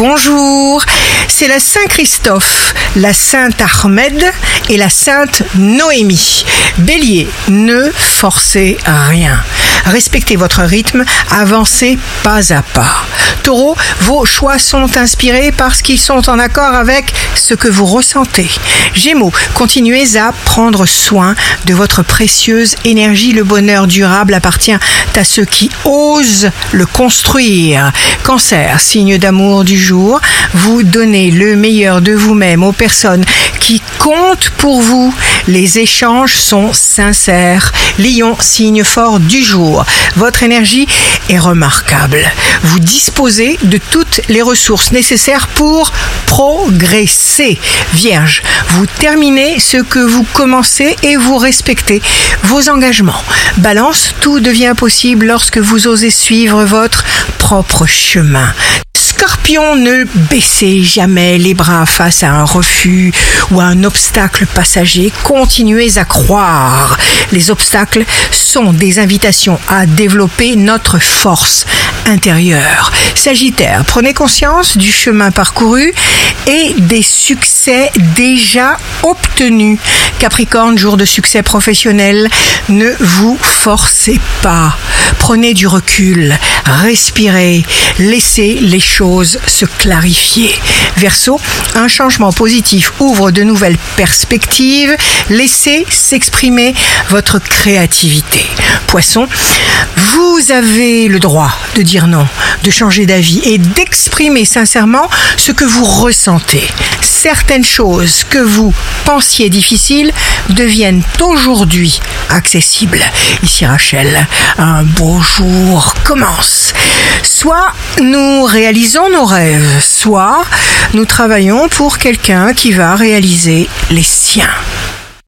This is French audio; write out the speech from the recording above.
bonjour. C'est la Saint-Christophe, la Sainte Ahmed et la Sainte Noémie. Bélier, ne forcez rien. Respectez votre rythme, avancez pas à pas. Taureau, vos choix sont inspirés parce qu'ils sont en accord avec ce que vous ressentez. Gémeaux, continuez à prendre soin de votre précieuse énergie. Le bonheur durable appartient à ceux qui osent le construire. Cancer, signe d'amour du jour, vous donnez le meilleur de vous-même aux personnes qui comptent pour vous. Les échanges sont sincères. Lion, signe fort du jour, votre énergie est remarquable. Vous disposez de toutes les ressources nécessaires pour progresser. Vierge, vous terminez ce que vous commencez et vous respectez vos engagements. Balance, tout devient possible lorsque vous osez suivre votre propre chemin. Scorpion, ne baissez jamais les bras face à un refus ou à un obstacle passager. Continuez à croire. Les obstacles sont des invitations à développer notre force intérieure. Sagittaire, prenez conscience du chemin parcouru et des succès déjà obtenus. Capricorne, jour de succès professionnel, ne vous forcez pas. Prenez du recul, respirez, laissez les choses se clarifier. Verseau, un changement positif ouvre de nouvelles perspectives. Laissez s'exprimer votre créativité. Poisson, vous avez le droit de dire non, de changer d'avis et d'exprimer sincèrement ce que vous ressentez. Certaines choses que vous pensiez difficiles deviennent aujourd'hui accessibles. Ici Rachel, un beau jour commence. Soit nous réalisons nos rêves, soit nous travaillons pour quelqu'un qui va réaliser les siens.